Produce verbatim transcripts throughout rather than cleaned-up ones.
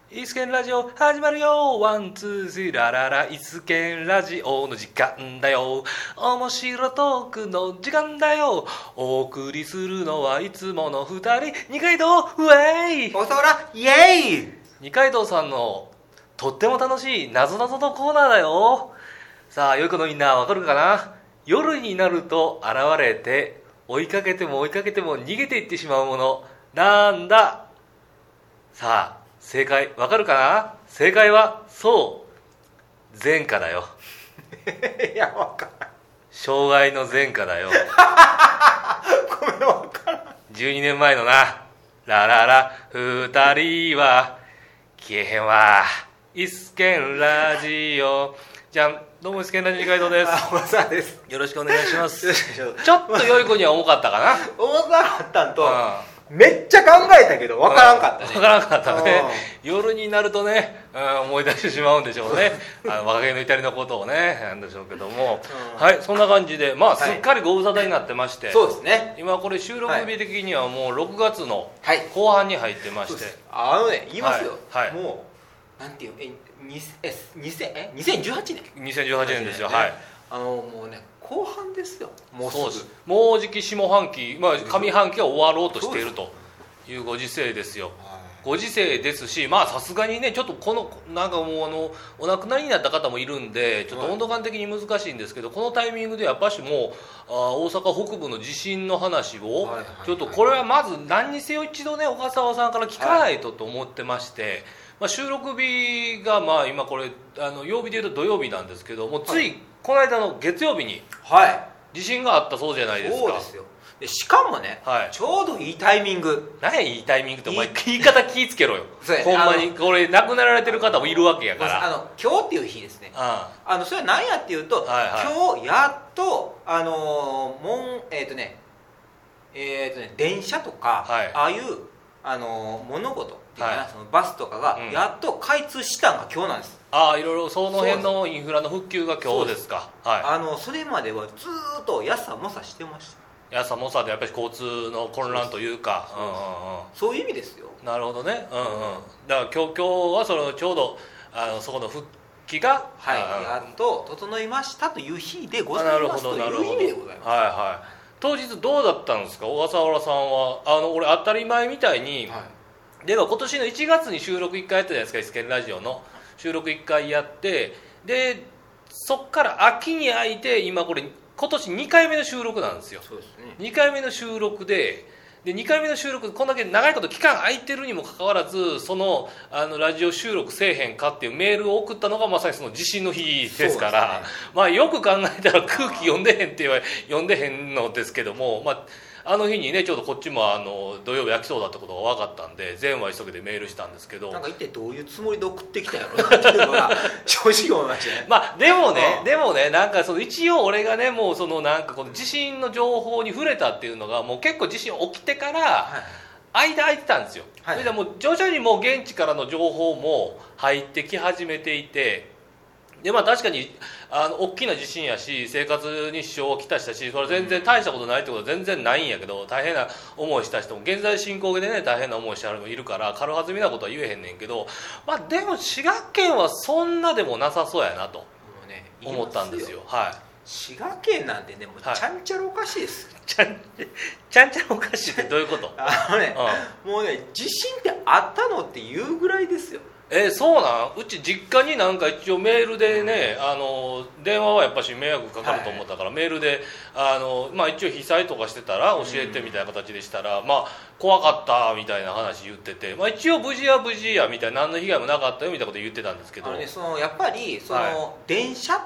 イスケンラジオ始まるよ。ワンツースリーララライスケンラジオの時間だよ。面白トークの時間だよ。お送りするのはいつもの二人、二階堂ウェイ。 おそらイエイ。 二階堂さんのとっても楽しいなぞなぞのコーナーだよ。さあ、よい子のみんなわかるかな。夜になると現れて追いかけても追いかけても逃げていってしまうものなんだ。さあ、正解わかるかな。正解はそう前科だよ。 いやわからん。 障害の前科だよ。 ごめんわからん。 じゅうにねんまえのな。ラララ二人は消えへんわ。イスケンラジオ。じゃん、どうもイスケンラジオ二階堂です。 あ、おさです。 よろしくお願いします。ちょっと良い子には重かったかな。 重さかったんと、 うんめっちゃ考えたけどわからんかったね。 わからんかったね。夜になるとね、うん、思い出してしまうんでしょうね。あの若気の至りのことをね、なんでしょうけども、うん、はい、そんな感じで、まあ、すっかりご無沙汰になってまして、はい、 そうですね。 今これ収録日的にはもうろくがつの後半に入ってまして、 はい、あのね、言いますよ。 はいはい、 もうなんていうえにえにせんえにせんじゅうはちねん。 にせんじゅうはちねんですよ。はい。 あのもうね後半ですよ。もうすぐ。 そうです。もうじき下半期、まあ上半期は終わろうとしているというご時世ですよ。ご時世ですし、まあさすがにね、ちょっとこのなんかもうあのお亡くなりになった方もいるんで、ちょっと温度感的に難しいんですけど、このタイミングでやっぱしもうあ大阪北部の地震の話をちょっとこれはまず何にせよ一度ね小笠原さんから聞かないとと思ってまして、まあ、収録日がまあ今これあの曜日でいうと土曜日なんですけども、ついこの間の月曜日に地震があったそうじゃないですか。 そうですよ。でしかもね、はい、ちょうどいいタイミング。 何やいいタイミングって、お前言い方気ぃつけろよ。ほんまにこれ亡くなられてる方もいるわけやから。 あの今日っていう日ですね。ああのそれは何やっていうと、はいはい、今日やっとあのー、もんえっ、ー、とねえっ、ー、とね電車とか、はい、ああいうあのー、物事っていうかな、はい、そのバスとかがやっと開通したのが今日なんです。 ああ、いろいろその辺のインフラの復旧が今日ですか。 はい、あのそれまではずっとやさもさしてました。 やさもさでやっぱり交通の混乱というか、 そう、うんうんうん、そういう意味ですよ。 なるほどね。うんうん。だから今日今日はそのちょうどあのそこの復帰が、 はい、やっと整いましたという日でございますという意味でございます。 はいはい。当日どうだったんですか、小笠原さんは。あの俺当たり前みたいに、はい、では今年のいちがつに収録いっかいやったじゃないですか、イスケンラジオの収録いっかいやって、でそっから秋に空いて今これ今年にかいめの収録なんですよ。 そうですね。 にかいめの収録で、でにかいめの収録こんだけ長いこと期間空いてるにもかかわらず、そのあのラジオ収録せえへんかっていうメールを送ったのがまさにその地震の日ですから、ね、まあよく考えたら空気読んでへんって言われ読んでへんのですけども、まああの日にねちょうどこっちもあの土曜日焼きそうだってことが分かったんで、全話急ぎでメールしたんですけど、 なんか一体どういうつもりで送ってきたんやろなっていうのが正直思いましたね。 まあでもね、でもね、なんかその一応俺がねもうそのなんかこの地震の情報に触れたっていうのがもう結構地震起きてから間空いてたんですよ。はい、それでもう徐々にもう現地からの情報も入ってき始めていて。でまあ、確かにあの大きな地震やし生活に支障をきたしたし、それ全然大したことないってことは全然ないんやけど、大変な思いした人も現在進行形でね大変な思いした人もいるから軽はずみなことは言えへんねんけど、まあ、でも滋賀県はそんなでもなさそうやなと思ったんですよ。はい、 滋賀県なんてねもうちゃんちゃらおかしいです。 はい、ちゃんちゃんちゃらおかしいってどういうこと？ あのね、うん、もうね地震ってあったのっていうぐらいですよ。 えー、そうなん？うち実家になんか一応メールでね、うん、あの電話はやっぱし迷惑かかると思ったから、はい、メールであの、まあ、一応被災とかしてたら教えてみたいな形でしたら、うん、まあ怖かったみたいな話言ってて、まあ、一応無事は無事やみたいな、何の被害もなかったよみたいなこと言ってたんですけど、 あの、ね、そのやっぱりその、はい、電車って、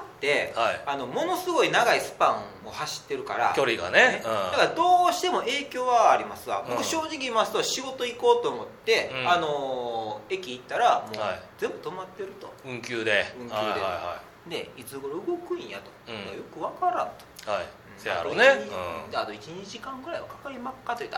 はい、あのものすごい長いスパンを走ってるから距離がね、 ね、うん、だからどうしても影響はありますわ。僕、うん、正直言いますと仕事行こうと思って、うん、あの駅行ったらもう全部止まってると、 運休で運休で、 はいはいはい、 でいつ頃動くんやと、うん、よくわからんと、 はい、せやろうね、 あといちにちかんぐらいはかかりまっかと言ったら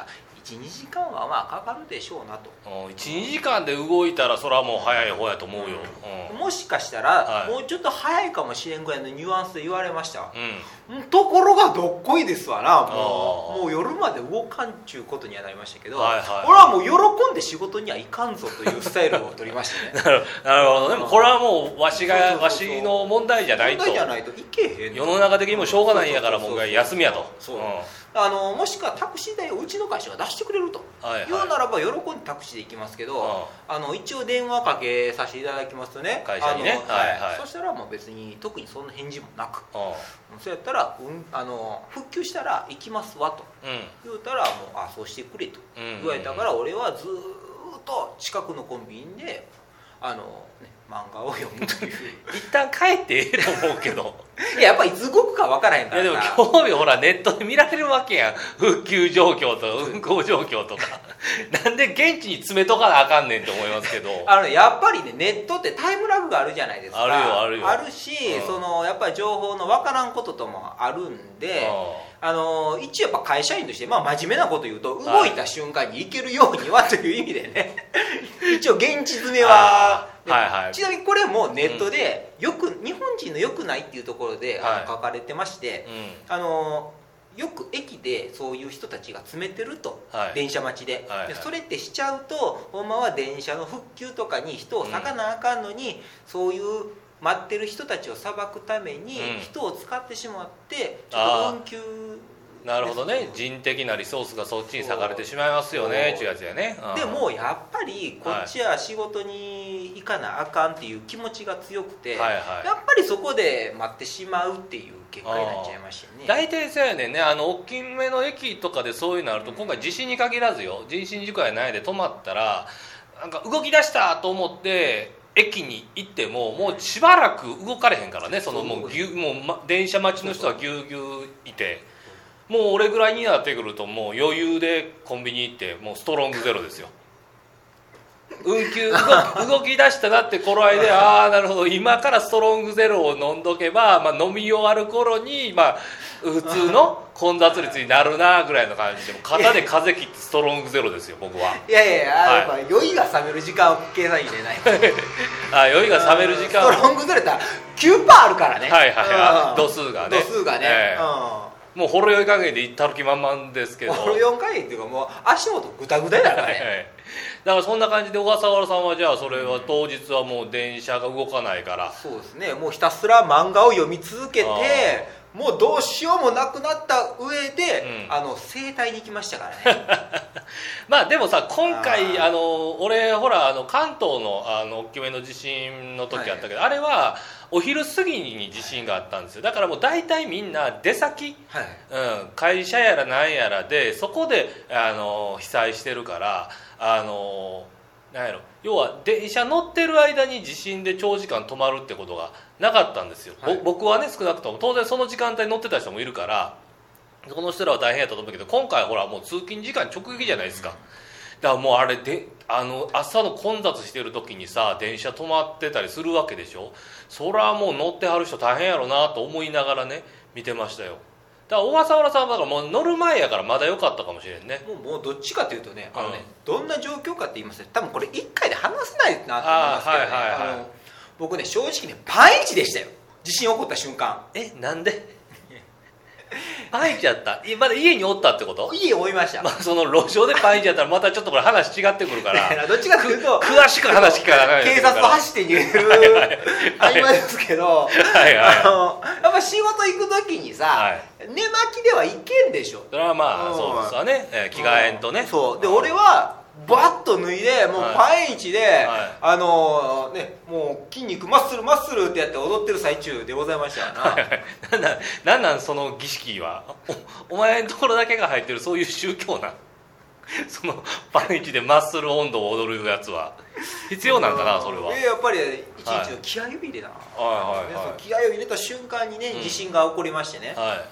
ちにじかんはまあかかるでしょうなと。 いちにじかんで動いたらそれはもう早い方やと思うよ、 うん、もしかしたら、はい、もうちょっと早いかもしれんぐらいのニュアンスで言われました、うん、ところがどっこいですわな。もう、もう夜まで動かんちゅうことにはなりましたけど、はいはいはい、俺はもう喜んで仕事には行かんぞというスタイルを取りましてねなるほど。でもこれはもうわしがわしの問題じゃないと、 問題じゃないといけへん。 世の中的にもしょうがないんやからもう休みやと。 そう、うん、あのもしくはタクシー代をうちの会社が出してくれると、はいはい、言うならば喜んでタクシーで行きますけど、あの一応電話かけさせていただきますとね、 会社にね、 はいはい、そしたらもう別に特にそんな返事もなく、そうやったら、うん、あの復旧したら行きますわと、うん、言うたらもうあそうしてくれと言われたから、俺はずっと近くのコンビニであの、ね、漫画を読むという一旦帰ってええと思うけどいややっぱいつ動くか分からへんからさ。 いやでも興味ほらネットで見られるわけやん、復旧状況とか運行状況とかなんで現地に詰めとかなあかんねんって思いますけどあの、ね、やっぱりねネットってタイムラグがあるじゃないですか。 あるよあるよあるし、うん、そのやっぱり情報の分からんことともあるんで、あの一応やっぱ会社員として、まあ、真面目なこと言うと動いた瞬間に行けるようにはという意味でね一応現地詰めは、はいはい、ちなみにこれもネットでよく、うん、日本人の良くないっていうところで、はい、あの書かれてまして、うん、あのよく駅でそういう人たちが詰めてると、はい、電車待ちで、はいはい、でそれってしちゃうとほんまは電車の復旧とかに人を割かなあかんのに、うん、そういう待ってる人たちをさばくために人を使ってしまってちょっと運休、 なるほどね、人的なリソースがそっちに割かれてしまいますよねっていうやつやね、 うん、でもやっぱりこっちは仕事に行かなあかんっていう気持ちが強くて、はいはい、やっぱりそこで待ってしまうっていう結果になっちゃいましたね。 大体そうやねんね、あの大きめの駅とかでそういうのあると、うん、今回地震に限らずよ、人身事故やないで止まったらなんか動き出したと思って駅に行ってももうしばらく動かれへんからね、そのもうぎゅもう、ま、電車待ちの人はぎゅうぎゅういて、もう俺ぐらいになってくるともう余裕でコンビニ行ってもうストロングゼロですよ運休 動, 動き出したなって頃合いでああなるほど今からストロングゼロを飲んどけば、まあ、飲み終わる頃に、まあ、普通の混雑率になるなぐらいの感じでも肩で風切ってストロングゼロですよ僕は。 いやいやいや、はい、やっぱ酔いが冷める時間を計算入れないあ酔いが冷める時間ストロングゼロって きゅうパーセント あるからね、 はいはい、うん、度数がね度数がね、えーうんもうほろ酔い加減で行ったる気満々ですけど、 ほろ酔い加減っていうかもう足元グタグタだからねだからそんな感じで小笠原さんはじゃあそれは当日はもう電車が動かないから、 そうですね、もうひたすら漫画を読み続けてもうどうしようもなくなった上で、うん、あの整体に行きましたからねまあでもさ今回あの俺ほらあの関東のあの大きめの地震の時あったけど、はい、あれはお昼過ぎに地震があったんですよ。だからもう大体みんな出先、はいうん、会社やらなんやらでそこであの被災してるからあのなんやろ要は電車乗ってる間に地震で長時間止まるってことがなかったんですよ、はい、僕はね少なくとも当然その時間帯に乗ってた人もいるからこの人らは大変やったと思うけど今回ほらもう通勤時間直撃じゃないですか。だからもうあれであの朝の混雑してる時にさ電車止まってたりするわけでしょ。それはもう乗ってはる人大変やろなと思いながらね見てましたよ。だから小笠原さんはだからもう乗る前やからまだ良かったかもしれんね。 もう、もうどっちかというとね、あのね、うん、どんな状況かって言いますと多分これいっかいで話せないなと思いますけどね、はいはいはい、あの僕ね正直ねパンイチでしたよ地震起こった瞬間。 えなんでパンイチやった。まだ家におったってこと？ 家おいました、 まあ、その路上でパンイチやったらまたちょっとこれ話違ってくるからどっちかというと詳しく話聞かない警察と走って逃げるありますけど、はいはい、あのやっぱ仕事行く時にさ、はい、寝巻きではいけんでしょ。 それはまあ、うん、そうですわね、えー、着替えんとね。 そうで俺はバッと脱いでもうパンイチで、はい、あのー、ねもう筋肉マッスルマッスルってやって踊ってる最中でございましたな、はいはい、 なんなんなんなんその儀式は お, お前のところだけが入ってるそういう宗教なそのパンイチでマッスル温度を踊るやつは必要なんかなそれは。 やっぱり一日の気合を入れな、はいはいはいはい、気合を入れた瞬間にね、うん、地震が起こりましてね、はい、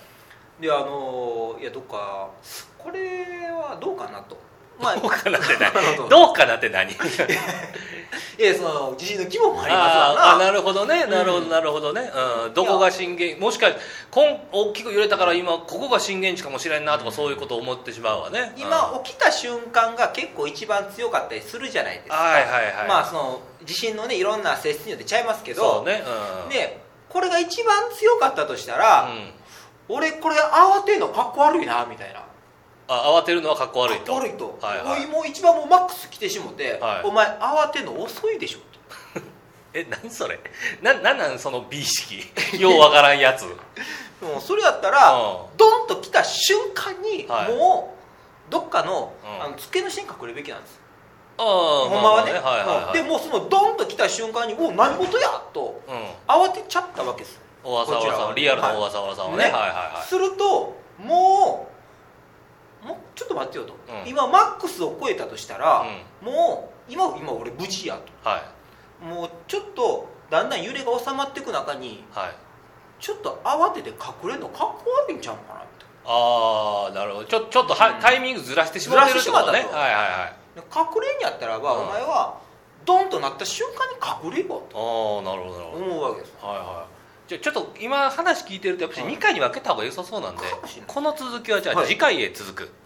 であのー、いやどっかこれはどうかなとまあ、 どうかなって何どうかなって何いえその地震の規模もありますわな。 ああなるほどねなるほどなるほどね、うん、どこが震源もしかこん大きく揺れたから今ここが震源地かもしれんなとか、そういうことを思ってしまうわね。 今起きた瞬間が結構一番強かったりするじゃないですか。 はいはいはい。 まあその地震のねいろんな性質によってちゃいますけど、 そうね、 うん、でこれが一番強かったとしたら、うん、俺これ慌てんのかっこ悪いなみたいな。 あ慌てるのはかっこ悪いと。 かっこ悪いと、 はいはい、 もう一番もうマックス来てしもて、はい、お前慌てんの遅いでしょとえ何それななんなんその美意識ようわからんやつもうそれやったら、うん、ドンと来た瞬間に、はい、もうどっかの、うん、あの机の下に隠れるべきなんです。 あほんまはね、 まあまあねはいはいはい、 でもうそのドンと来た瞬間にお何事やと、うん、慌てちゃったわけです小笠原さんリアルな小笠原さんはね、はい、はいはいはいするともうもうちょっと待ってよと、うん、今マックスを超えたとしたら、うん、もう今今俺無事やと、はい、もうちょっとだんだん揺れが収まっていく中に、はい、ちょっと慌てて隠れるのかっこ悪いんちゃうかなみたいな。 ああなるほどちょ、ちょっとは、うん、タイミングずらしてしまってるってことね。はいはいはい隠れんやったらば、うん、お前はドンとなった瞬間に隠れよとああなるほどなるほど思うわけです。 はいはいじゃちょっと今話聞いてるとやっぱりにかいに分けた方が良さそうなんで、はい、この続きはじゃあ次回へ続く、はい